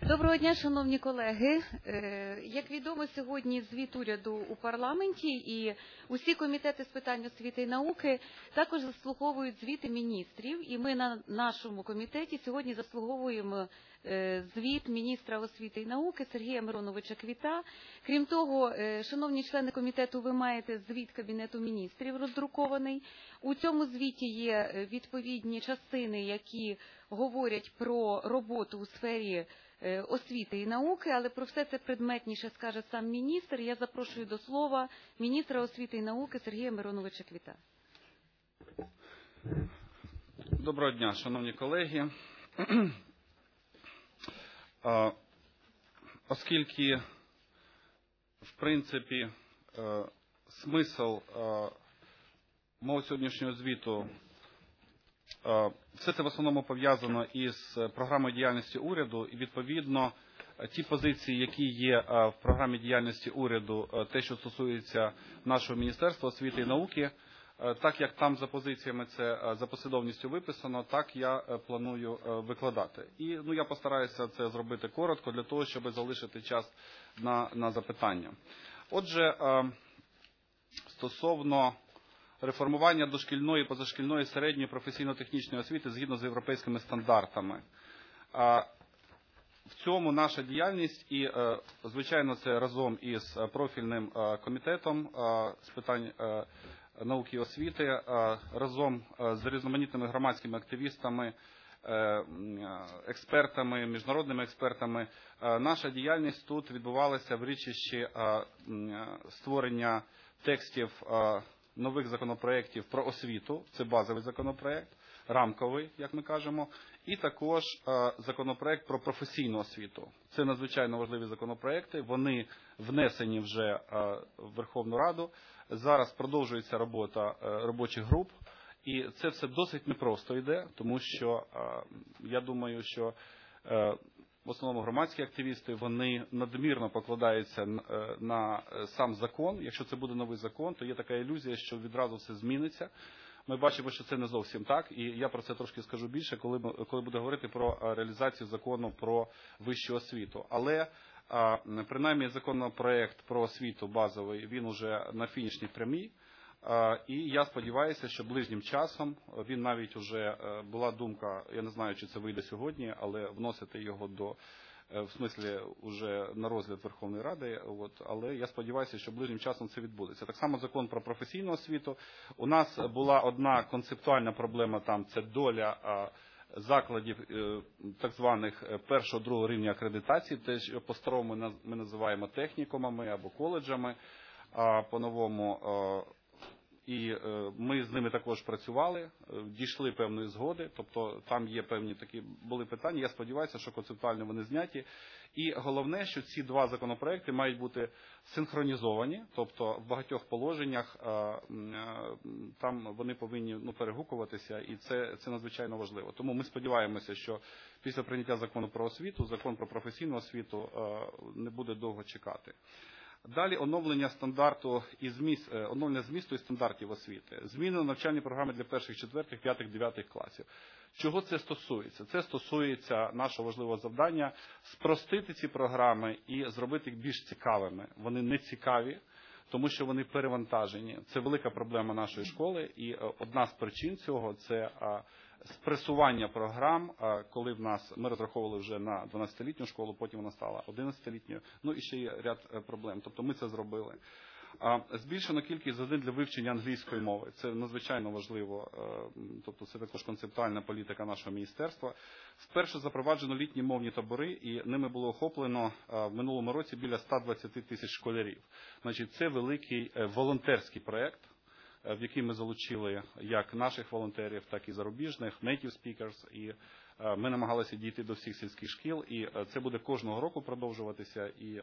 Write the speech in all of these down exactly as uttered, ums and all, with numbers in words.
Доброго дня, шановні колеги. Як відомо, сьогодні звіт уряду у парламенті, і усі комітети з питань освіти і науки також заслуховують звіти міністрів. І ми на нашому комітеті сьогодні заслуховуємо звіт міністра освіти і науки Сергія Мироновича Квіта. Крім того, шановні члени комітету, ви маєте звіт Кабінету міністрів роздрукований. У цьому звіті є відповідні частини, які говорять про роботу у сфері освіти і науки, але про все це предметніше скаже сам міністр. Я запрошую до слова міністра освіти і науки Сергія Мироновича Квіта. Доброго дня, шановні колеги. Оскільки, в принципі, смисл мого сьогоднішнього звіту, все це в основному пов'язано із програмою діяльності уряду, і відповідно ті позиції, які є в програмі діяльності уряду, те, що стосується нашого Міністерства освіти і науки, так як там за позиціями це за послідовністю виписано, так я планую викладати. І ну, я постараюся це зробити коротко, для того, щоб залишити час на, на запитання. Отже, стосовно реформування дошкільної, позашкільної, середньої професійно-технічної освіти згідно з європейськими стандартами. В цьому наша діяльність і, звичайно, це разом із профільним комітетом з питань науки і освіти, разом з різноманітними громадськими активістами, експертами, міжнародними експертами. Наша діяльність тут відбувалася в річищі створення текстів нових законопроєктів про освіту, це базовий законопроєкт, рамковий, як ми кажемо, і також законопроєкт про професійну освіту. Це надзвичайно важливі законопроєкти, вони внесені вже в Верховну Раду, зараз продовжується робота робочих груп, і це все досить непросто йде, тому що я думаю, що в основному громадські активісти, вони надмірно покладаються на сам закон. Якщо це буде новий закон, то є така ілюзія, що відразу все зміниться. Ми бачимо, що це не зовсім так, і я про це трошки скажу більше, коли, коли буду говорити про реалізацію закону про вищу освіту. Але, принаймні, законопроект про освіту базовий, він уже на фінішній прямій. І я сподіваюся, що ближнім часом, він навіть уже, була думка, я не знаю, чи це вийде сьогодні, але вносити його до, в смислі, уже на розгляд Верховної Ради, от, але я сподіваюся, що ближнім часом це відбудеться. Так само закон про професійну освіту. У нас була одна концептуальна проблема там, це доля закладів так званих першого, другого рівня акредитації, те, що по-старому ми називаємо технікумами або коледжами, а по-новому. І ми з ними також працювали, дійшли певної згоди, тобто там є певні такі були питання, я сподіваюся, що концептуально вони зняті. І головне, що ці два законопроекти мають бути синхронізовані, тобто в багатьох положеннях там вони повинні ну, перегукуватися, і це, це надзвичайно важливо. Тому ми сподіваємося, що після прийняття закону про освіту, закон про професійну освіту не буде довго чекати. Далі оновлення стандарту і зміст, оновлення змісту і стандартів освіти. Зміни навчальні програми для перших, четвертих, п'ятих, дев'ятих класів. Чого це стосується? Це стосується нашого важливого завдання спростити ці програми і зробити їх більш цікавими. Вони не цікаві, тому що вони перевантажені. Це велика проблема нашої школи, і одна з причин цього – це спресування програм, коли в нас, ми розраховували вже на дванадцятилітню школу, потім вона стала одинадцятилітньою, ну і ще є ряд проблем. Тобто ми це зробили. Збільшено кількість годин для вивчення англійської мови. Це надзвичайно важливо, тобто це також концептуальна політика нашого міністерства. Вперше запроваджено літні мовні табори, і ними було охоплено в минулому році біля ста двадцяти тисяч школярів. Значить, це великий волонтерський проєкт, в який ми залучили як наших волонтерів, так і зарубіжних, native speakers, і ми намагалися дійти до всіх сільських шкіл, і це буде кожного року продовжуватися, і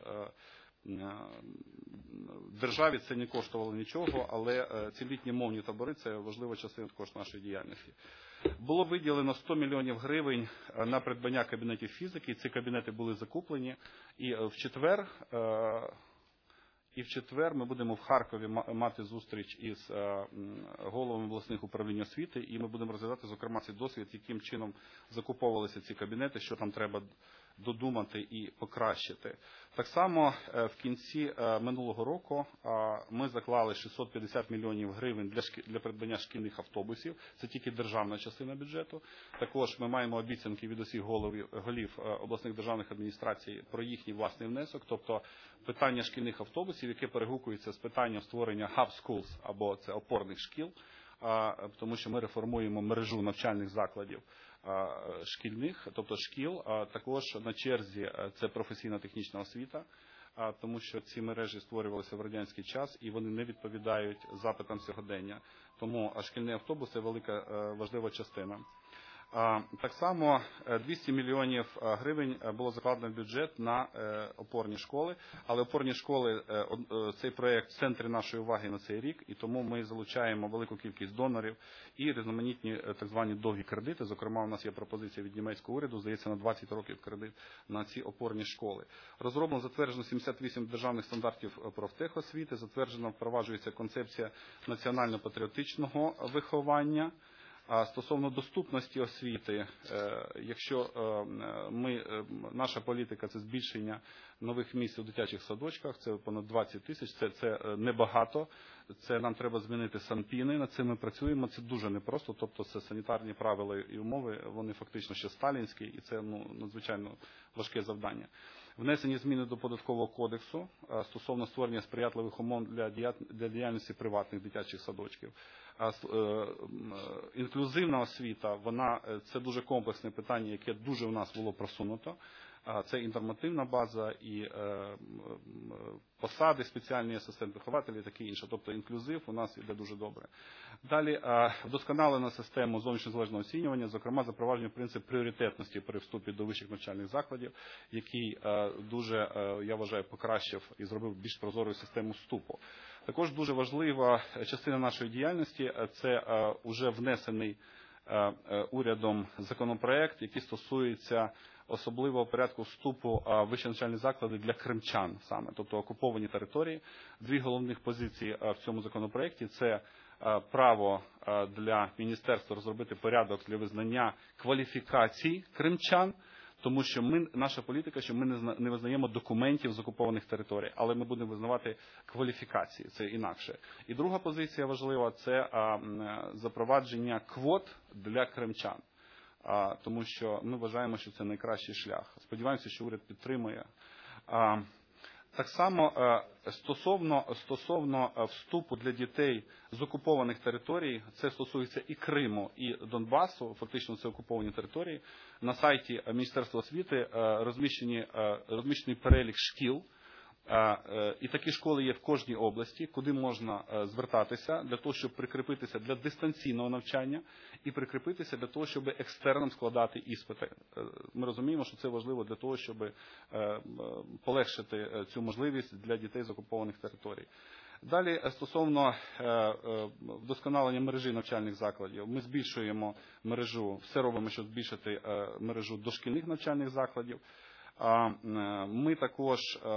державі це не коштувало нічого, але ці літні мовні табори – це важлива частина також нашої діяльності. Було виділено сто мільйонів гривень на придбання кабінетів фізики, ці кабінети були закуплені, і в четвер І в четвер ми будемо в Харкові мати зустріч із головами обласних управлінь освіти, і ми будемо розглядати, зокрема, цей досвід, яким чином закуповувалися ці кабінети, що там треба додумати і покращити. Так само в кінці минулого року ми заклали шістсот п'ятдесят мільйонів гривень для, шкі... для придбання шкільних автобусів. Це тільки державна частина бюджету. Також ми маємо обіцянки від усіх голів, голів обласних державних адміністрацій про їхній власний внесок. Тобто питання шкільних автобусів, яке перегукується з питанням створення hub schools, або це опорних шкіл, тому що ми реформуємо мережу навчальних закладів шкільних, тобто шкіл, а також на черзі це професійна технічна освіта, тому що ці мережі створювалися в радянський час і вони не відповідають запитам сьогодення. Тому шкільний автобус – це велика важлива частина. Так само двісті мільйонів гривень було закладено в бюджет на опорні школи, але опорні школи – цей проєкт в центрі нашої уваги на цей рік, і тому ми залучаємо велику кількість донорів і різноманітні так звані довгі кредити. Зокрема, у нас є пропозиція від німецького уряду, здається, на двадцять років кредит на ці опорні школи. Розроблено, затверджено сімдесят вісім державних стандартів профтехосвіти, затверджено, впроваджується концепція національно-патріотичного виховання. А стосовно доступності освіти, якщо ми, наша політика – це збільшення нових місць у дитячих садочках, це понад двадцять тисяч, це, це небагато, це нам треба змінити санпіни, над цим ми працюємо, це дуже непросто, тобто це санітарні правила і умови, вони фактично ще сталінські, і це ну, надзвичайно важке завдання. Внесені зміни до Податкового кодексу стосовно створення сприятливих умов для діяльності приватних дитячих садочків. Інклюзивна освіта, вона, це дуже комплексне питання, яке дуже у нас було просунуто. Це і нормативна база, і посади, спеціальні асистент-вихователі і таке інше. Тобто інклюзив у нас йде дуже добре. Далі вдосконалена система зовнішньо-залежного оцінювання, зокрема запровадження принцип пріоритетності при вступі до вищих навчальних закладів, який дуже, я вважаю, покращив і зробив більш прозорою систему вступу. Також дуже важлива частина нашої діяльності – це вже внесений урядом законопроект, який стосується особливого порядку вступу в вищі навчальні заклади для кримчан саме, тобто окуповані території. Дві головних позиції в цьому законопроекті – це право для міністерства розробити порядок для визнання кваліфікацій кримчан, тому що ми, наша політика, що ми не, не визнаємо документів з окупованих територій, але ми будемо визнавати кваліфікації, це інакше. І друга позиція важлива – це а, запровадження квот для кримчан, а, тому що ми вважаємо, що це найкращий шлях. Сподіваємося, що уряд підтримує. А, так само стосовно, стосовно вступу для дітей з окупованих територій, це стосується і Криму, і Донбасу, фактично це окуповані території. На сайті Міністерства освіти розміщені, розміщений перелік шкіл, і такі школи є в кожній області, куди можна звертатися для того, щоб прикріпитися для дистанційного навчання і прикріпитися для того, щоб екстерном складати іспити. Ми розуміємо, що це важливо для того, щоб полегшити цю можливість для дітей з окупованих територій. Далі, стосовно вдосконалення мережі навчальних закладів, ми збільшуємо мережу, все робимо, щоб збільшити мережу дошкільних навчальних закладів. Ми також,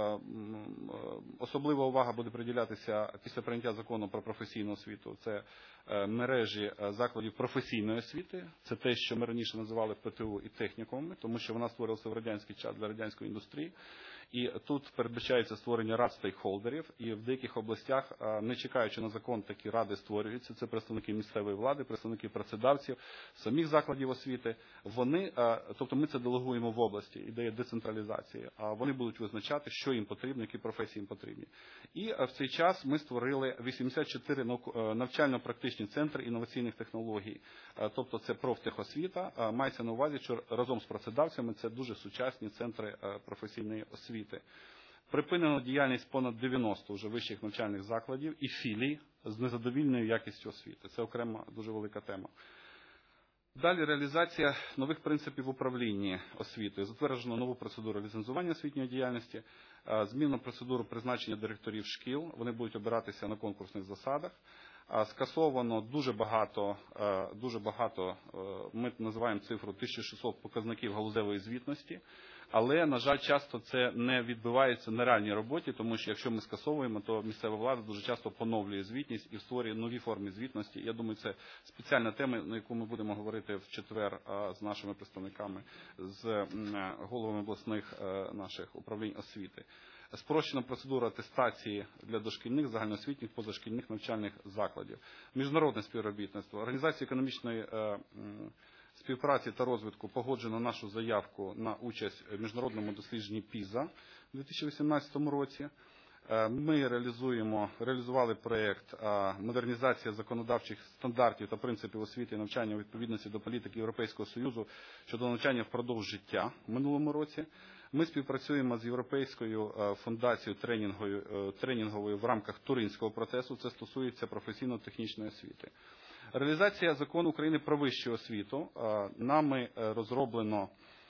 особлива увага буде приділятися після прийняття закону про професійну освіту. Це мережі закладів професійної освіти. Це те, що ми раніше називали ПТУ і технікумами, тому що вона створилася в радянський час для радянської індустрії. І тут передбачається створення рад стейкхолдерів, і в деяких областях, не чекаючи на закон, такі ради створюються. Це представники місцевої влади, представники працедавців, самих закладів освіти. Вони, тобто ми це делегуємо в області, ідея децентралізації, а вони будуть визначати, що їм потрібно, які професії їм потрібні. І в цей час ми створили вісімдесят чотири навчально-практичні центри інноваційних технологій. Тобто це профтехосвіта, мається на увазі, що разом з працедавцями це дуже сучасні центри професійної освіти. Припинено діяльність понад дев'яноста вже вищих навчальних закладів і філій з незадовільною якістю освіти. Це окрема дуже велика тема. Далі реалізація нових принципів управління освітою. Затверджено нову процедуру ліцензування освітньої діяльності, змінено процедуру призначення директорів шкіл. Вони будуть обиратися на конкурсних засадах. Скасовано дуже багато, дуже багато, ми називаємо цифру тисяча шістсот показників галузевої звітності, але, на жаль, часто це не відбувається на реальній роботі, тому що якщо ми скасовуємо, то місцева влада дуже часто поновлює звітність і створює нові форми звітності. Я думаю, це спеціальна тема, на яку ми будемо говорити в четвер з нашими представниками, з головами обласних наших управлінь освіти. Спрощена процедура атестації для дошкільних, загальноосвітніх, позашкільних навчальних закладів. Міжнародне співробітництво. Організація економічної співпраці та розвитку погоджено нашу заявку на участь в міжнародному дослідженні піза у дві тисячі вісімнадцятому році. Ми реалізуємо, реалізували проєкт «Модернізація законодавчих стандартів та принципів освіти і навчання у відповідності до політики Європейського Союзу щодо навчання впродовж життя» в минулому році. Ми співпрацюємо з Європейською фундацією тренінговою, тренінговою в рамках Туринського процесу. Це стосується професійно-технічної освіти. Реалізація закону України про вищу освіту. Нами розроблено,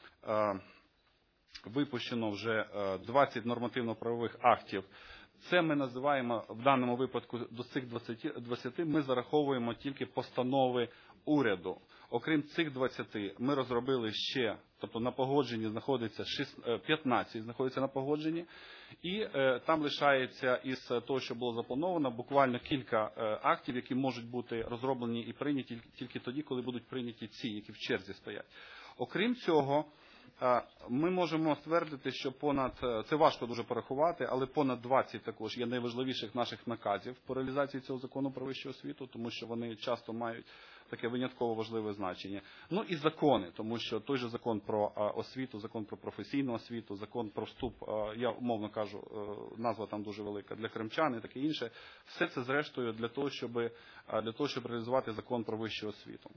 випущено вже двадцять нормативно-правових актів. Це ми називаємо, в даному випадку, до цих двадцяти ми зараховуємо тільки постанови уряду. Окрім цих двадцяти, ми розробили ще, тобто на погодженні знаходиться п'ятнадцять, знаходиться на погодженні, і е, там лишається із того, що було заплановано, буквально кілька е, актів, які можуть бути розроблені і прийняті тільки, тільки тоді, коли будуть прийняті ці, які в черзі стоять. Окрім цього, е, ми можемо ствердити, що понад, це важко дуже порахувати, але понад двадцять також є найважливіших наших наказів по реалізації цього закону про вищу освіту, тому що вони часто мають таке винятково важливе значення. Ну і закони, тому що той же закон про освіту, закон про професійну освіту, закон про вступ, я умовно кажу, назва там дуже велика, для кримчан і таке інше, все це зрештою для того, щоб, для того, щоб реалізувати закон про вищу освіту.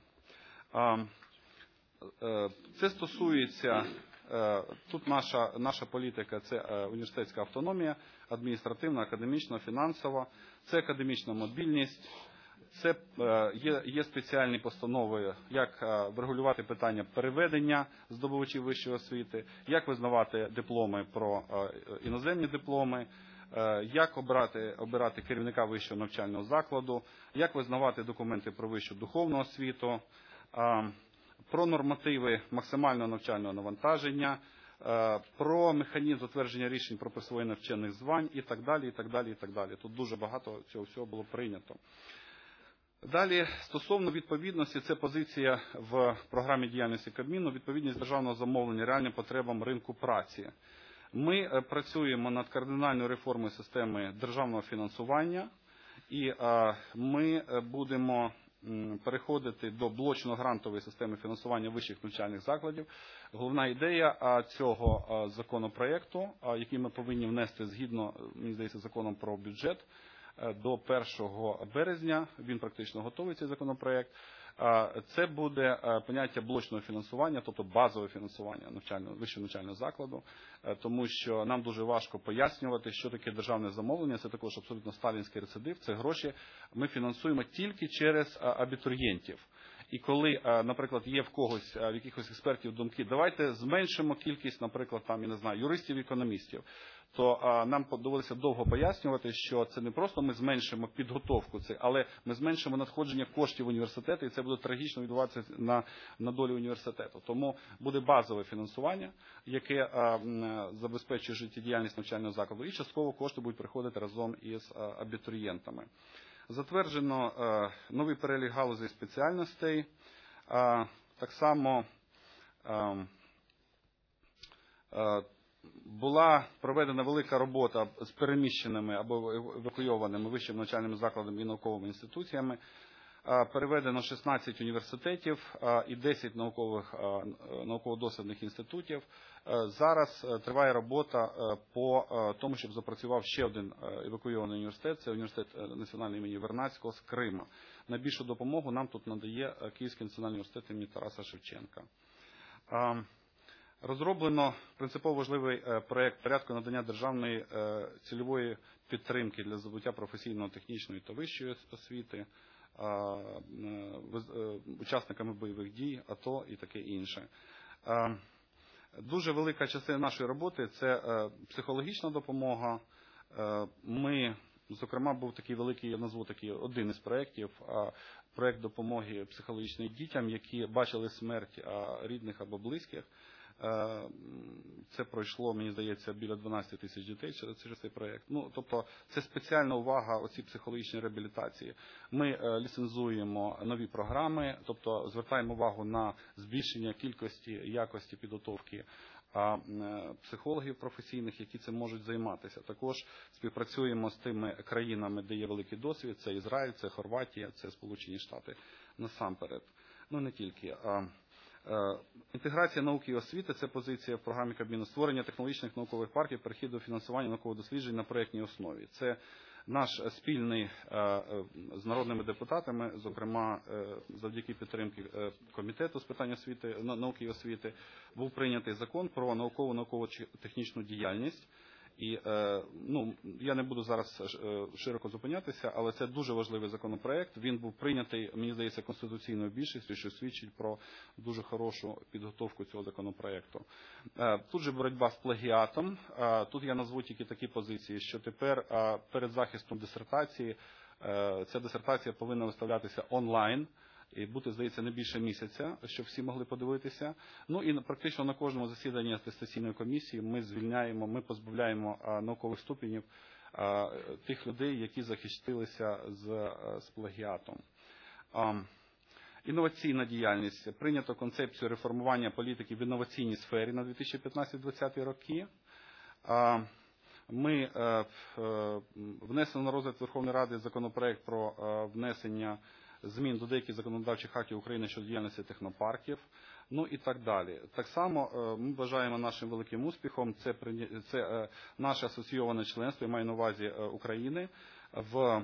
Це стосується, тут наша, наша політика – це університетська автономія, адміністративна, академічна, фінансова, це академічна мобільність. Це є, є спеціальні постанови, як врегулювати питання переведення здобувачів вищої освіти, як визнавати дипломи про іноземні дипломи, як обирати, обирати керівника вищого навчального закладу, як визнавати документи про вищу духовну освіту, про нормативи максимального навчального навантаження, про механізм затвердження рішень про присвоєння вчених звань і так далі, і так далі, і так далі. Тут дуже багато цього всього було прийнято. Далі, стосовно відповідності, це позиція в програмі діяльності Кабміну, відповідність державного замовлення реальним потребам ринку праці. Ми працюємо над кардинальною реформою системи державного фінансування, і ми будемо переходити до блочно-грантової системи фінансування вищих навчальних закладів. Головна ідея цього законопроекту, який ми повинні внести згідно, мені здається, законом про бюджет, до першого березня, він практично готовий, цей законопроект, це буде поняття блочного фінансування, тобто базове фінансування навчального, вищого навчального закладу, тому що нам дуже важко пояснювати, що таке державне замовлення, це також абсолютно сталінський рецидив, це гроші ми фінансуємо тільки через абітурієнтів. І коли, наприклад, є в когось, в якихось експертів думки, давайте зменшимо кількість, наприклад, там, я не знаю, юристів-економістів, то а, нам доводиться довго пояснювати, що це не просто ми зменшимо підготовку, це, але ми зменшимо надходження коштів в університети, і це буде трагічно відбуватися на, на долі університету. Тому буде базове фінансування, яке а, забезпечує життєдіяльність навчального закладу, і частково кошти будуть приходити разом із а, абітурієнтами. Затверджено а, новий перелік галузей спеціальностей, а, так само а, а, була проведена велика робота з переміщеними або евакуйованими вищими навчальними закладами і науковими інституціями. Переведено шістнадцять університетів і десять наукових, науково-дослідних інститутів. Зараз триває робота по тому, щоб запрацював ще один евакуйований університет. Це університет національного імені Вернадського з Крима. Найбільшу допомогу нам тут надає Київський національний університет імені Тараса Шевченка. Розроблено принципово важливий проєкт порядку надання державної цільової підтримки для здобуття професійно-технічної та вищої освіти учасниками бойових дій, АТО і таке інше. Дуже велика частина нашої роботи – це психологічна допомога. Ми Зокрема, був такий великий, я назву такий один із проєктів, проєкт допомоги психологічним дітям, які бачили смерть рідних або близьких. Це пройшло, мені здається, біля дванадцять тисяч дітей через цей проєкт. Ну, тобто, це спеціальна увага оцій психологічній реабілітації. Ми ліцензуємо нові програми, тобто звертаємо увагу на збільшення кількості, якості підготовки психологів професійних, які цим можуть займатися. Також співпрацюємо з тими країнами, де є великий досвід. Це Ізраїль, це Хорватія, це Сполучені Штати насамперед. Ну, не тільки. Інтеграція науки і освіти – це позиція в програмі Кабміну. Створення технологічних наукових парків, перехід до фінансування наукових досліджень на проєктній основі. Це наш спільний з народними депутатами, зокрема завдяки підтримки Комітету з питань освіти, науки і освіти, був прийнятий закон про наукову науково-технічну діяльність. І, ну, я не буду зараз широко зупинятися, але це дуже важливий законопроект. Він був прийнятий, мені здається, конституційною більшістю, що свідчить про дуже хорошу підготовку цього законопроекту. Тут же боротьба з плагіатом. Тут я назву тільки такі позиції, що тепер перед захистом дисертації ця дисертація повинна виставлятися онлайн і бути, здається, не більше місяця, щоб всі могли подивитися. Ну і практично на кожному засіданні атестаційної комісії ми звільняємо, ми позбавляємо наукових ступенів тих людей, які захистилися з, з плагіатом. Інноваційна діяльність. Прийнято концепцію реформування політики в інноваційній сфері на дві тисячі п'ятнадцятий - двадцятий роки. Ми внесли на розгляд Верховної Ради законопроект про внесення змін до деяких законодавчих актів України щодо діяльності технопарків, ну і так далі. Так само ми вважаємо нашим великим успіхом, це, це наше асоційоване членство, я маю на увазі України, в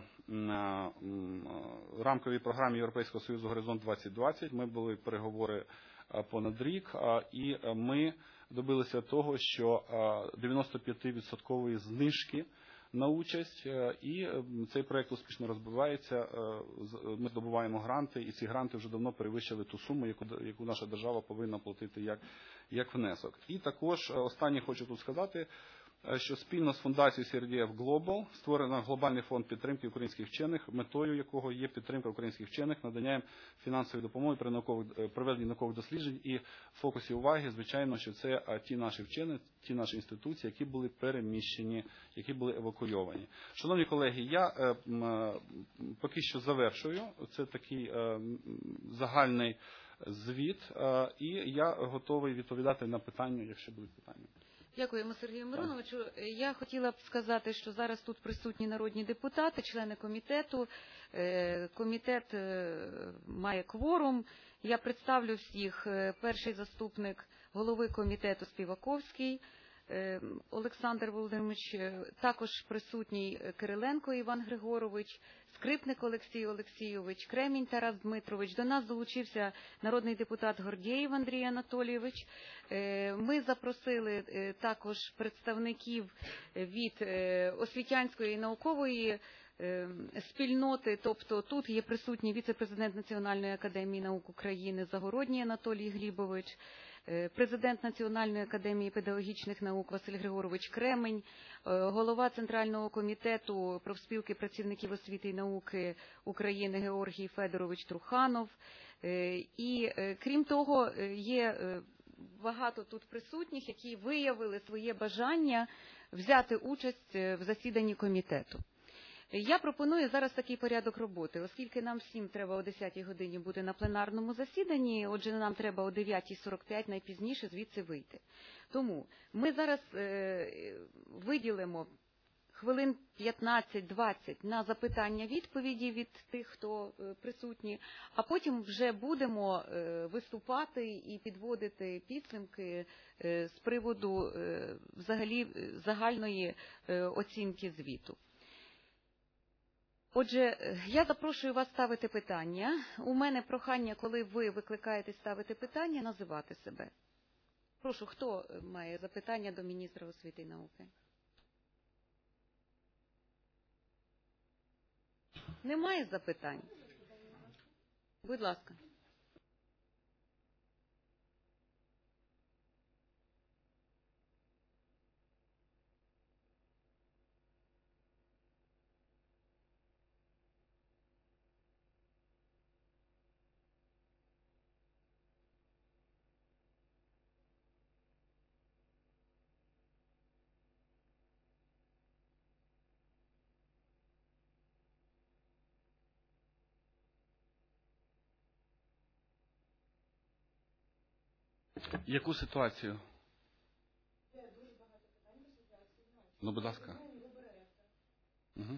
рамковій програмі Європейського Союзу «Горизонт двадцять двадцять». Ми були переговори понад рік, і ми добилися того, що дев'яносто п'ять відсотків знижки на участь, і цей проєкт успішно розвивається. Ми здобуваємо гранти, і ці гранти вже давно перевищили ту суму, яку, яку наша держава повинна платити як, як внесок. І також останнє хочу тут сказати, що спільно з фундацією сі ар ді еф Global створено глобальний фонд підтримки українських вчених, метою якого є підтримка українських вчених, надання фінансової допомоги при наукових, проведенні наукових досліджень, і в фокусі уваги, звичайно, що це ті наші вчені, ті наші інституції, які були переміщені, які були евакуйовані. Шановні колеги, я поки що завершую. Це такий загальний звіт, і я готовий відповідати на питання, якщо будуть питання. Дякуємо, Сергію Мироновичу. Я хотіла б сказати, що зараз тут присутні народні депутати, члени комітету. Комітет має кворум. Я представлю всіх. Перший заступник голови комітету Співаковський Олександр Володимирович, також присутній Кириленко Іван Григорович, Скрипник Олексій Олексійович, Кремінь Тарас Дмитрович. До нас долучився народний депутат Гордєєв Андрій Анатолійович. Ми запросили також представників від освітянської і наукової спільноти, тобто тут є присутній віце-президент Національної академії наук України Загородній Анатолій Глібович, президент Національної академії педагогічних наук Василь Григорович Кремень, голова Центрального комітету профспілки працівників освіти і науки України Георгій Федорович Труханов. І крім того, є багато тут присутніх, які виявили своє бажання взяти участь в засіданні комітету. Я пропоную зараз такий порядок роботи, оскільки нам всім треба о десятій годині бути на пленарному засіданні, отже, нам треба о дев'ятій сорок п'ять найпізніше звідси вийти. Тому ми зараз виділимо хвилин п'ятнадцять-двадцять на запитання-відповіді від тих, хто присутні, а потім вже будемо виступати і підводити підсумки з приводу взагалі загальної оцінки звіту. Отже, я запрошую вас ставити питання. У мене прохання, коли ви викликаєте ставити питання, називати себе. Прошу, хто має запитання до міністра освіти і науки? Немає запитань? Будь ласка. Яку ситуацію? Ну, будь ласка. Угу.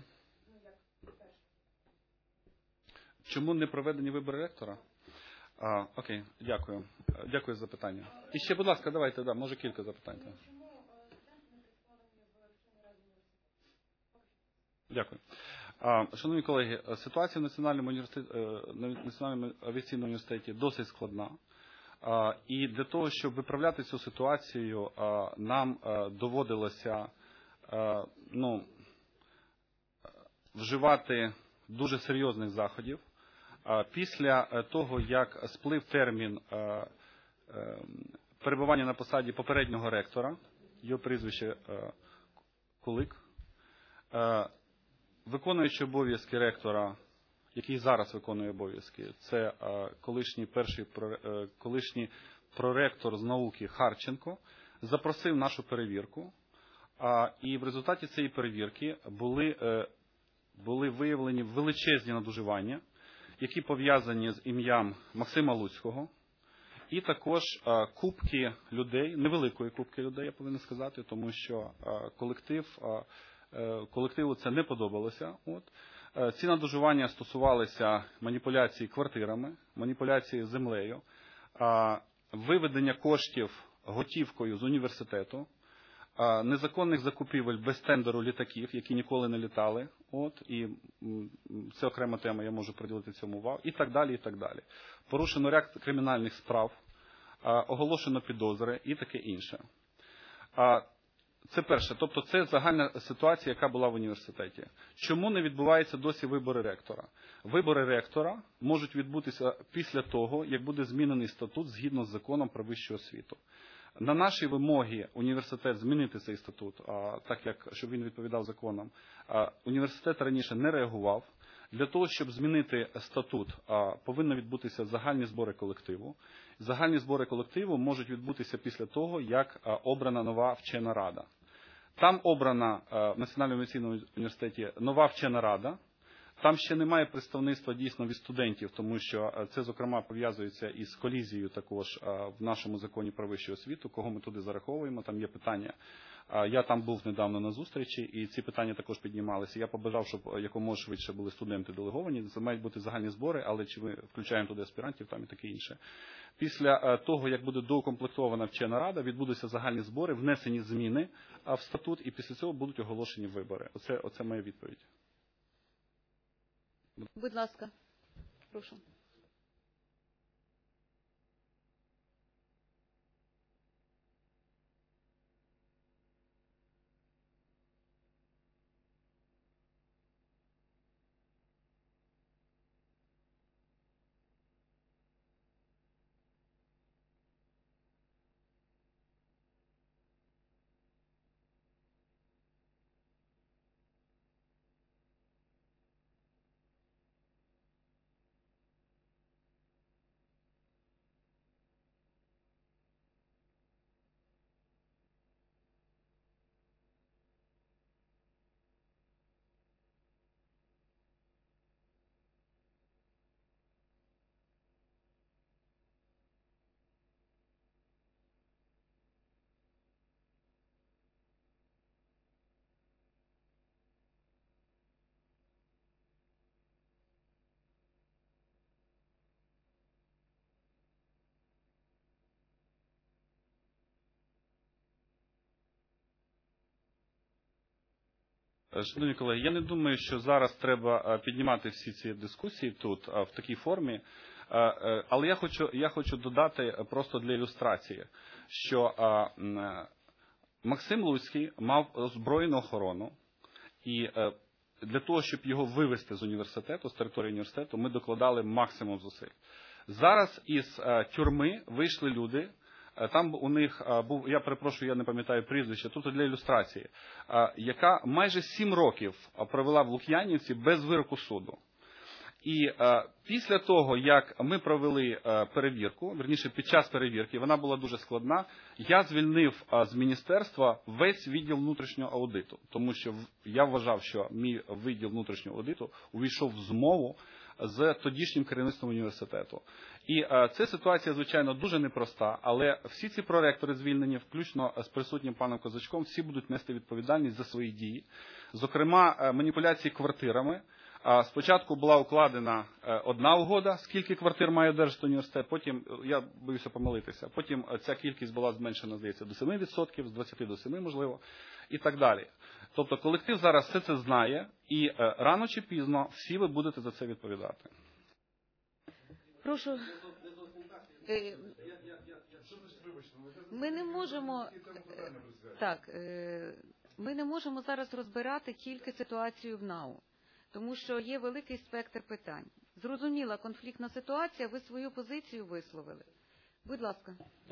Чому не проведені вибори ректора? А, окей, дякую. Дякую за запитання. І ще, будь ласка, давайте, да, може кілька запитань. Дякую. Шановні колеги, ситуація в Національному, університеті, Національному авіаційному університеті досить складна. І для того, щоб виправляти цю ситуацію, нам доводилося ну, вживати дуже серйозних заходів. Після того, як сплив термін перебування на посаді попереднього ректора, його прізвище Кулик, виконуючий обов'язки ректора, який зараз виконує обов'язки, це колишній перший колишній проректор з науки Харченко, запросив нашу перевірку. І в результаті цієї перевірки були, були виявлені величезні надуживання, які пов'язані з ім'ям Максима Луцького, і також купки людей, невеликої купки людей, я повинен сказати, тому що колектив, колективу це не подобалося. От. Ці надужування стосувалися маніпуляції квартирами, маніпуляції землею, виведення коштів готівкою з університету, незаконних закупівель без тендеру літаків, які ніколи не літали, от, і це окрема тема, я можу приділити цьому увагу, і так далі, і так далі. Порушено ряд кримінальних справ, оголошено підозри і таке інше. Це перше, тобто це загальна ситуація, яка була в університеті. Чому не відбуваються досі вибори ректора? Вибори ректора можуть відбутися після того, як буде змінений статут згідно з законом про вищу освіту. На наші вимоги університет змінити цей статут, так як, щоб він відповідав законам, університет раніше не реагував. Для того, щоб змінити статут, повинні відбутися загальні збори колективу. Загальні збори колективу можуть відбутися після того, як обрана нова вчена рада. Там обрана в Національному авіаційному університеті нова вчена рада. Там ще немає представництва дійсно від студентів, тому що це, зокрема, пов'язується із колізією також в нашому законі про вищу освіту, кого ми туди зараховуємо, там є питання. Я там був недавно на зустрічі, і ці питання також піднімалися. Я побажав, щоб якомога швидше були студенти делеговані. Це мають бути загальні збори, але чи ми включаємо туди аспірантів, там і таке інше. Після того, як буде доукомплектована вчена рада, відбудуться загальні збори, внесені зміни в статут, і після цього будуть оголошені вибори. Оце, оце моя відповідь. Будь ласка, прошу. Шановні колеги, я не думаю, що зараз треба піднімати всі ці дискусії тут, в такій формі, але я хочу, я хочу додати просто для ілюстрації, що Максим Луцький мав озброєну охорону, і для того, щоб його вивести з університету, з території університету, ми докладали максимум зусиль. Зараз із тюрми вийшли люди. Там у них був, я перепрошую, я не пам'ятаю прізвище, тут для ілюстрації, яка майже сім років провела в Лук'янівці без вироку суду. І після того, як ми провели перевірку, верніше під час перевірки, вона була дуже складна, я звільнив з міністерства весь відділ внутрішнього аудиту, тому що я вважав, що мій відділ внутрішнього аудиту увійшов в змову з тодішнім керівництвом університету. І е, ця ситуація, звичайно, дуже непроста, але всі ці проректори звільнені, включно з присутнім паном Козачком, всі будуть нести відповідальність за свої дії. Зокрема, е, маніпуляції квартирами. Спочатку була укладена одна угода, скільки квартир має одержати університет, потім, я боюся помилитися, потім ця кількість була зменшена, здається, до семи відсотків, з двадцяти до семи, можливо, і так далі. Тобто колектив зараз все це знає, і рано чи пізно всі ви будете за це відповідати. Прошу. Ми не можемо, так, ми не можемо зараз розбирати тільки ситуацію в НАУ. Тому що є великий спектр питань. Зрозуміла конфліктна ситуація, ви свою позицію висловили. Будь ласка.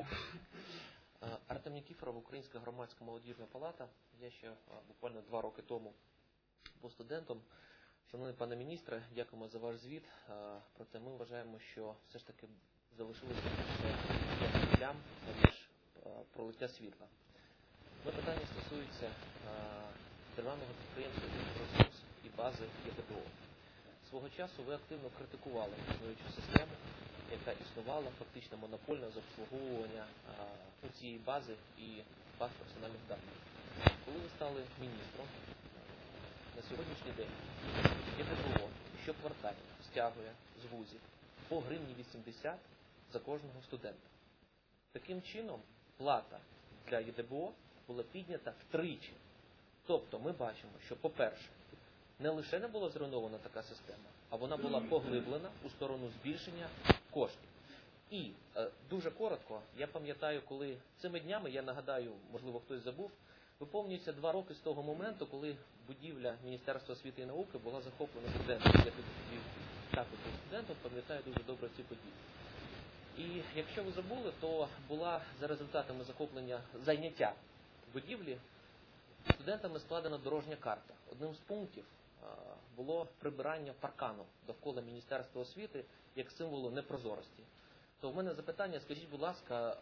Артем Нікіфоров, Українська громадська молодіжна палата. Я ще буквально два роки тому був студентом. Шановний пане міністре, дякуємо за ваш звіт. Проте ми вважаємо, що все ж таки залишилося це плям, ніж пролиття світла. Моє питання стосується державного підприємства «Ресурс» і бази ЄДБО. Свого часу ви активно критикували існуючу систему, яка існувала, фактично монопольно з обслуговування а, цієї бази і баз персональних даних. Коли ви стали міністром, на сьогоднішній день ЄДБО щоквартально стягує з вузів по гривні вісімдесят за кожного студента. Таким чином, плата для ЄДБО була піднята втричі. Тобто ми бачимо, що, по-перше, не лише не була зруйнована така система, а вона була поглиблена у сторону збільшення коштів. І е, дуже коротко, я пам'ятаю, коли цими днями, я нагадаю, можливо хтось забув, виповнюється два роки з того моменту, коли будівля Міністерства освіти і науки була захоплена студентами. Я тоді також був студентом, пам'ятаю дуже добре ці події. І якщо ви забули, то була за результатами захоплення зайняття будівлі студентами складена дорожня карта. Одним з пунктів було прибирання паркану довкола Міністерства освіти як символу непрозорості. То в мене запитання, скажіть, будь ласка,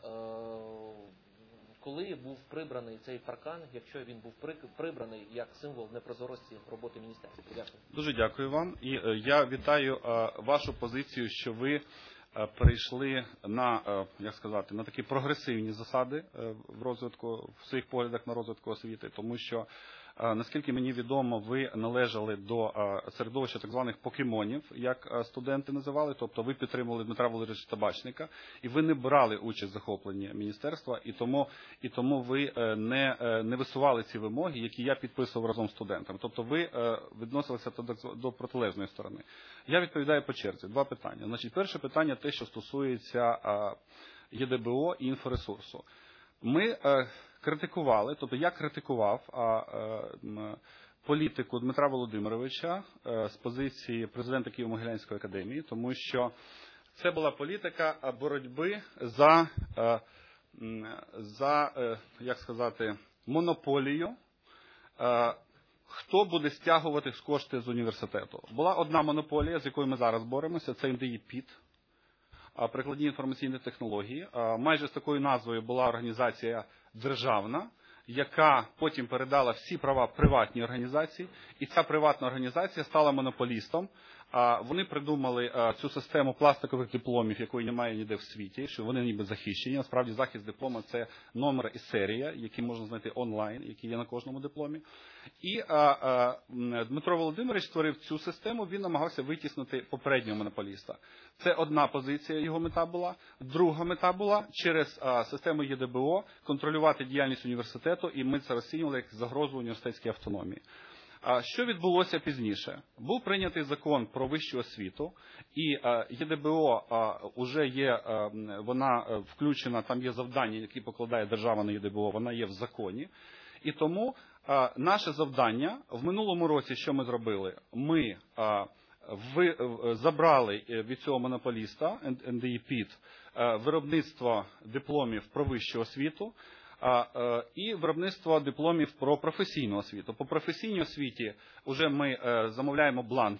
коли був прибраний цей паркан, якщо він був прибраний як символ непрозорості роботи міністерства? Дякую. Дуже дякую вам. І я вітаю вашу позицію, що ви перейшли на, як сказати, на такі прогресивні засади в розвитку, в своїх поглядах на розвитку освіти, тому що, наскільки мені відомо, ви належали до середовища так званих покемонів, як студенти називали, тобто ви підтримували Дмитра Валерійовича Табачника, і ви не брали участь в захопленні міністерства, і тому, і тому ви не, не висували ці вимоги, які я підписував разом з студентами. Тобто ви відносилися до протилежної сторони. Я відповідаю по черзі. Два питання. Значить, перше питання те, що стосується ЄДБО і інфоресурсу. Ми критикували, тобто я критикував політику Дмитра Володимировича з позиції президента Києво-Могилянської академії, тому що це була політика боротьби за, за як сказати, монополію, хто буде стягувати кошти з університету. Була одна монополія, з якою ми зараз боремося, це ем де і ПІТ, прикладні інформаційні технології. Майже з такою назвою була організація державна, яка потім передала всі права приватній організації, і ця приватна організація стала монополістом. Вони придумали цю систему пластикових дипломів, якої немає ніде в світі, що вони ніби захищені. Насправді захист диплома – це номер і серія, які можна знайти онлайн, які є на кожному дипломі. І а, а, Дмитро Володимирович створив цю систему, він намагався витіснити попереднього монополіста. Це одна позиція, його мета була. Друга мета була через а, систему ЄДБО контролювати діяльність університету, і ми це розцінювали як загрозу університетській автономії. Що відбулося пізніше? Був прийнятий закон про вищу освіту, і ЄДБО вже є, вона включена, там є завдання, які покладає держава на ЄДБО, вона є в законі. І тому наше завдання в минулому році, що ми зробили? Ми ви забрали від цього монополіста, ем де і ПІТ, виробництво дипломів про вищу освіту, і виробництво дипломів про професійну освіту. По професійній освіті вже ми замовляємо бланки,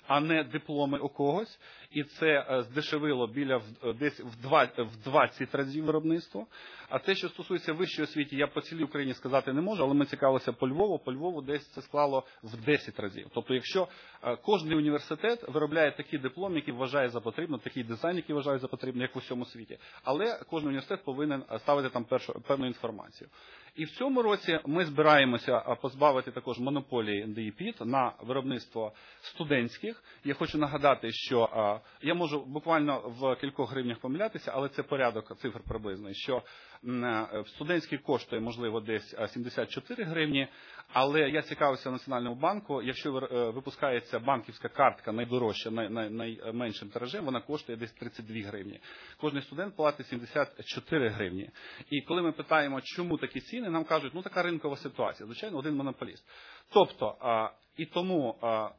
а не дипломи у когось. І це здешевило біля десь в двадцять разів виробництво. А те, що стосується вищої освіти, я по цілій Україні сказати не можу, але ми цікавилися по Львову. По Львову десь це склало в десять разів. Тобто, якщо кожен університет виробляє такий диплом, який вважає за потрібно, такий дизайн, який вважає за потрібно, як в усьому світі. Але кожен університет повинен ставити там першу, певну інформацію. І в цьому році ми збираємося позбавити також монополії ен де і пі ай ті на виробництво студентських. Я хочу нагадати, що я можу буквально в кількох гривнях помилятися, але це порядок цифр приблизний, що студентський коштує, можливо, десь сімдесят чотири гривні, але я цікавився в Національному банку, якщо випускається банківська картка найдорожча, най, най, найменшим тиражем, вона коштує десь тридцять дві гривні. Кожний студент платить сімдесят чотири гривні. І коли ми питаємо, чому такі ціни, нам кажуть, ну така ринкова ситуація, звичайно, один монополіст. Тобто, і тому,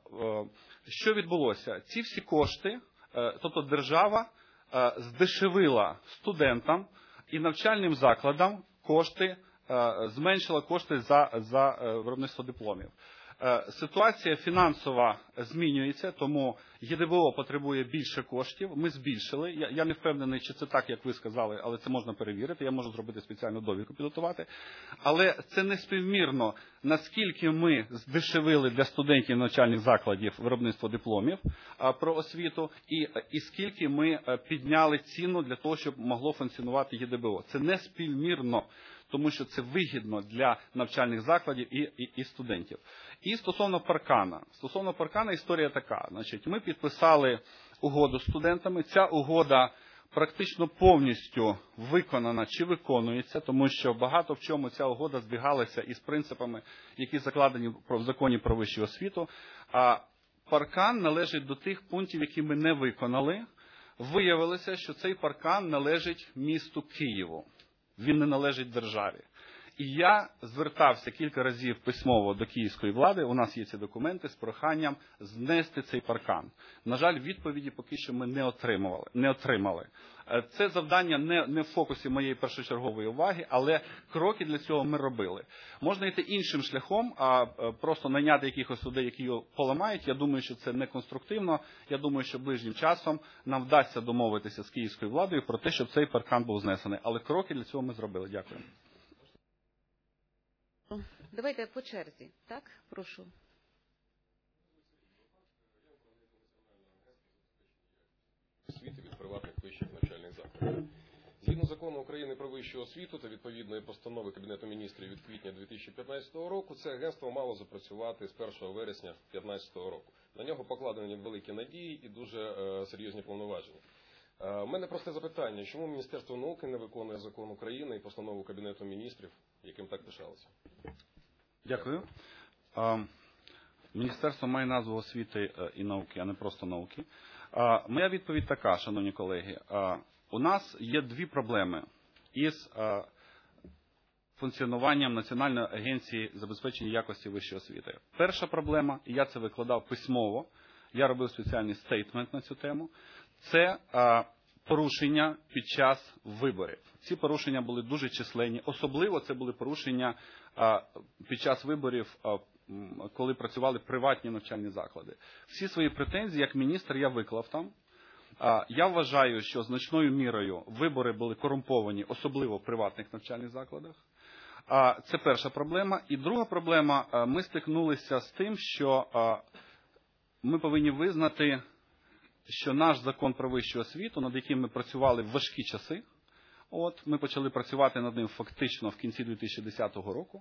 що відбулося? Ці всі кошти, тобто держава здешевила студентам і навчальним закладам кошти, зменшила кошти за, за виробництво дипломів. Ситуація фінансова змінюється, тому є де бе о потребує більше коштів. Ми збільшили. Я, я не впевнений, чи це так, як ви сказали, але це можна перевірити. Я можу зробити спеціальну довідку, підготувати. Але це не співмірно, наскільки ми здешевили для студентів навчальних закладів виробництво дипломів про освіту, і, і скільки ми підняли ціну для того, щоб могло функціонувати є де бе о. Це не співмірно, тому що це вигідно для навчальних закладів і, і, і студентів. І стосовно паркана. Стосовно паркана історія така. Значить, ми підписали угоду з студентами. Ця угода практично повністю виконана чи виконується, тому що багато в чому ця угода збігалася із принципами, які закладені в законі про вищу освіту. А паркан належить до тих пунктів, які ми не виконали. Виявилося, що цей паркан належить місту Києву. Він не належить державі. І я звертався кілька разів письмово до київської влади, у нас є ці документи, з проханням знести цей паркан. На жаль, відповіді поки що ми не отримали. Не отримали. Це завдання не, не в фокусі моєї першочергової уваги, але кроки для цього ми робили. Можна йти іншим шляхом, а просто найняти якихось людей, які його поламають. Я думаю, що це не конструктивно. Я думаю, що ближнім часом нам вдасться домовитися з київською владою про те, щоб цей паркан був знесений. Але кроки для цього ми зробили. Дякую. Давайте по черзі. Так, прошу. Освіти від приватних вищих навчальних закладів. Згідно закону України про вищу освіту та відповідної постанови Кабінету міністрів від квітня дві тисячі п'ятнадцятого року, це агентство мало запрацювати з першого вересня дві тисячі п'ятнадцятого року. На нього покладені великі надії і дуже е, серйозні повноваження. Е, у мене просте запитання, чому Міністерство науки не виконує закон України і постанову Кабінету міністрів, яким так пишалося? Дякую. Міністерство має назву освіти і науки, а не просто науки. Моя відповідь така, шановні колеги. У нас є дві проблеми із функціонуванням Національної агенції забезпечення якості вищої освіти. Перша проблема, і я це викладав письмово, я робив спеціальний стейтмент на цю тему, це порушення під час виборів. Ці порушення були дуже численні. Особливо це були порушення під час виборів, коли працювали приватні навчальні заклади. Всі свої претензії, як міністр, я виклав там. Я вважаю, що значною мірою вибори були корумповані, особливо в приватних навчальних закладах. Це перша проблема. І друга проблема, ми стикнулися з тим, що ми повинні визнати, що наш закон про вищу освіту, над яким ми працювали в важкі часи, от, ми почали працювати над ним фактично в кінці дві тисячі десятого року,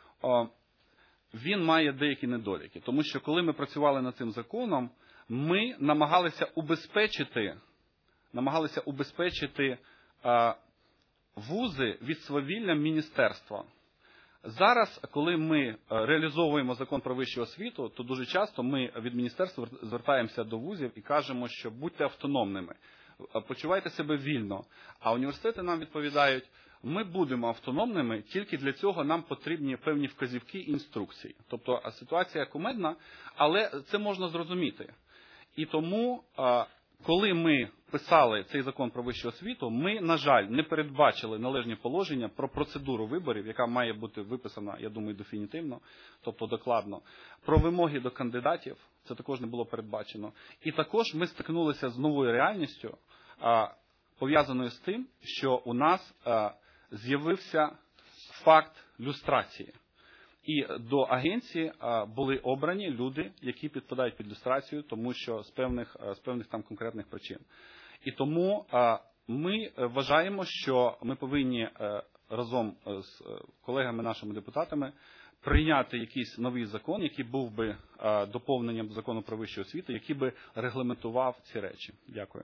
він має деякі недоліки. Тому що коли ми працювали над цим законом, ми намагалися убезпечити, намагалися убезпечити а, вузи від свавілля міністерства. Зараз, коли ми реалізовуємо закон про вищу освіту, то дуже часто ми від міністерства звертаємося до вузів і кажемо, що будьте автономними, почувайте себе вільно. А університети нам відповідають, ми будемо автономними, тільки для цього нам потрібні певні вказівки і інструкції. Тобто ситуація кумедна, але це можна зрозуміти. І тому коли ми писали цей закон про вищу освіту, ми, на жаль, не передбачили належні положення про процедуру виборів, яка має бути виписана, я думаю, дефінітивно, тобто докладно, про вимоги до кандидатів, це також не було передбачено. І також ми стикнулися з новою реальністю, пов'язаною з тим, що у нас з'явився факт люстрації. І до агенції були обрані люди, які підпадають під люстрацію, тому що з певних, з певних там конкретних причин. І тому ми вважаємо, що ми повинні разом з колегами, нашими депутатами, прийняти якийсь новий закон, який був би доповненням до закону про вищу освіту, який би регламентував ці речі. Дякую.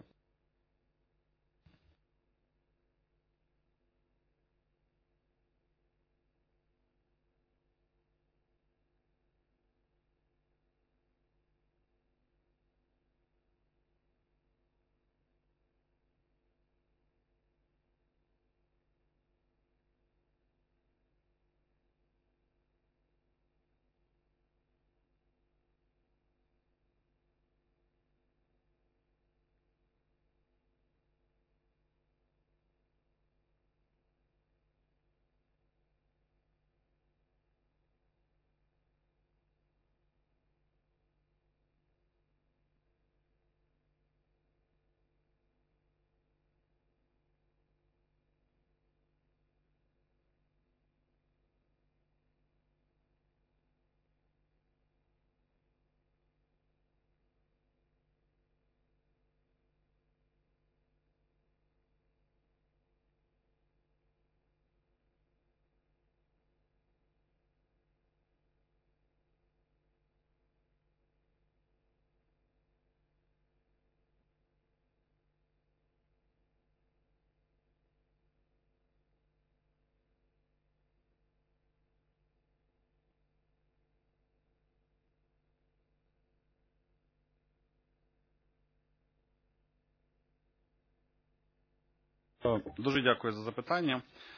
Дуже дякую за запитання.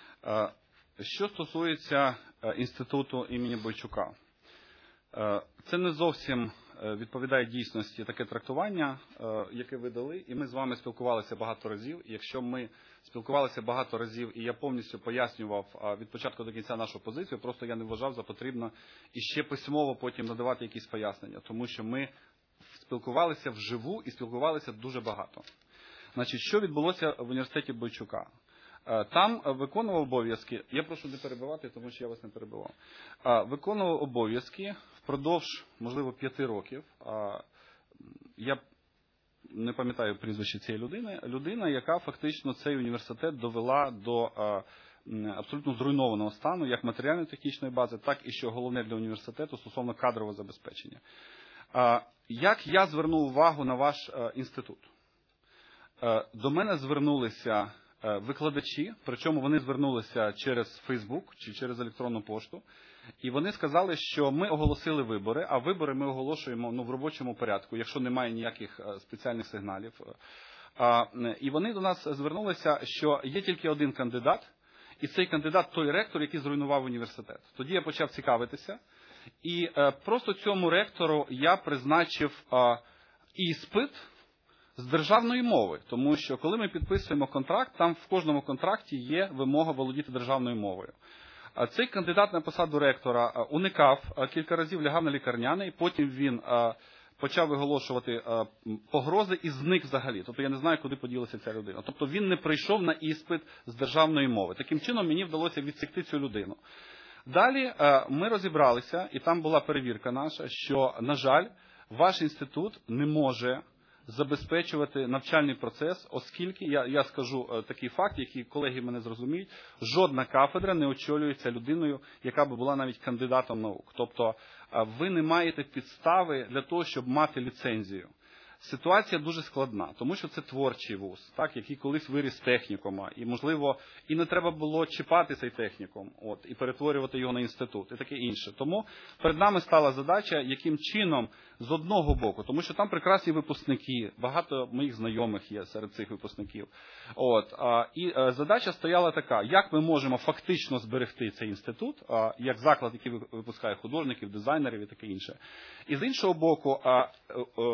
Що стосується інституту імені Бойчука, це не зовсім відповідає дійсності таке трактування, яке ви дали, і ми з вами спілкувалися багато разів. І якщо ми спілкувалися багато разів, і я повністю пояснював від початку до кінця нашу позицію, просто я не вважав за потрібно іще письмово потім надавати якісь пояснення, тому що ми спілкувалися вживу і спілкувалися дуже багато. Значить, що відбулося в університеті Бойчука? Там виконував обов'язки, я прошу не перебивати, тому що я вас не перебивав, виконував обов'язки впродовж, можливо, п'яти років. Я не пам'ятаю прізвище цієї людини, людина, яка фактично цей університет довела до абсолютно зруйнованого стану, як матеріально-технічної бази, так і, що головне для університету, стосовно кадрового забезпечення. Як я звернув увагу на ваш інститут? До мене звернулися викладачі, причому вони звернулися через Фейсбук чи через електронну пошту, і вони сказали, що ми оголосили вибори, а вибори ми оголошуємо ну, в робочому порядку, якщо немає ніяких спеціальних сигналів. І вони до нас звернулися, що є тільки один кандидат, і цей кандидат той ректор, який зруйнував університет. Тоді я почав цікавитися, і просто цьому ректору я призначив іспит з державної мови, тому що коли ми підписуємо контракт, там в кожному контракті є вимога володіти державною мовою. Цей кандидат на посаду ректора уникав кілька разів, лягав на лікарняний, потім він почав виголошувати погрози і зник взагалі. Тобто я не знаю, куди поділася ця людина. Тобто він не прийшов на іспит з державної мови. Таким чином мені вдалося відсікти цю людину. Далі ми розібралися, і там була перевірка наша, що, на жаль, ваш інститут не може забезпечувати навчальний процес, оскільки, я, я скажу такий факт, який колеги мене зрозуміють, жодна кафедра не очолюється людиною, яка би була навіть кандидатом наук. Тобто ви не маєте підстави для того, щоб мати ліцензію. Ситуація дуже складна, тому що це творчий вуз, так, який колись виріс технікума, і, можливо, і не треба було чіпати цей технікум, от, і перетворювати його на інститут, і таке інше. Тому перед нами стала задача, яким чином, з одного боку, тому що там прекрасні випускники, багато моїх знайомих є серед цих випускників. От, а, і а, задача стояла така, як ми можемо фактично зберегти цей інститут, а, як заклад, який випускає художників, дизайнерів і таке інше. І з іншого боку, а, а,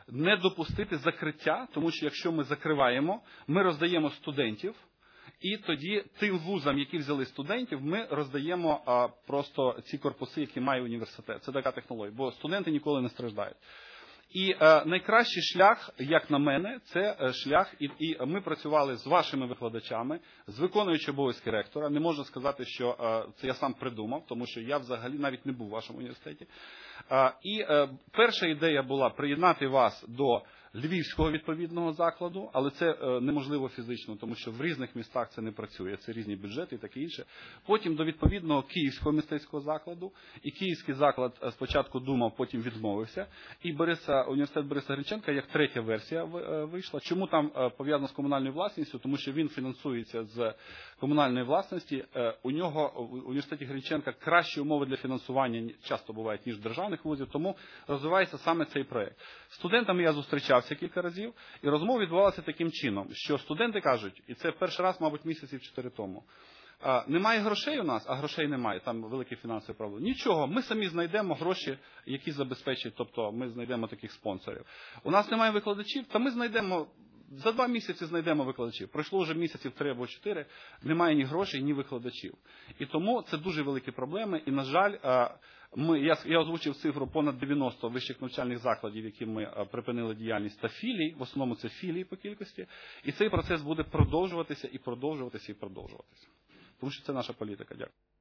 не допустити закриття, тому що якщо ми закриваємо, ми роздаємо студентів, і тоді тим вузам, які взяли студентів, ми роздаємо а, просто ці корпуси, які має університет. Це така технологія, бо студенти ніколи не страждають. І е, найкращий шлях, як на мене, це е, шлях, і, і ми працювали з вашими викладачами, з виконуючим обов'язки ректора. Не можу сказати, що е, це я сам придумав, тому що я взагалі навіть не був у вашому університеті. Е, і е, перша ідея була приєднати вас до Львівського відповідного закладу, але це е, неможливо фізично, тому що в різних містах це не працює, це різні бюджети і таке інше. Потім до відповідного Київського мистецького закладу, і Київський заклад е, спочатку думав, потім відмовився, і Бориса, університет Бориса Гринченка як третя версія е, вийшла. Чому там е, пов'язано з комунальною власністю? Тому що він фінансується з комунальної власності, е, у нього в університеті Гринченка кращі умови для фінансування часто бувають, ніж державних вузів, тому розвивається саме цей проєкт. З студентами я зустрічався кілька разів, і розмова відбувалася таким чином, що студенти кажуть, і це перший раз, мабуть, місяців чотири тому, немає грошей у нас, а грошей немає, там великі фінансові проблеми. Нічого, ми самі знайдемо гроші, які забезпечать, тобто ми знайдемо таких спонсорів. У нас немає викладачів, та ми знайдемо, за два місяці знайдемо викладачів. Пройшло вже місяців три або чотири, немає ні грошей, ні викладачів. І тому це дуже великі проблеми, і, на жаль, Ми, я, я озвучив цифру понад дев'яносто вищих навчальних закладів, які ми а, припинили діяльність, та філій, в основному це філії по кількості, і цей процес буде продовжуватися і продовжуватися і продовжуватися. Тому що це наша політика. Дякую.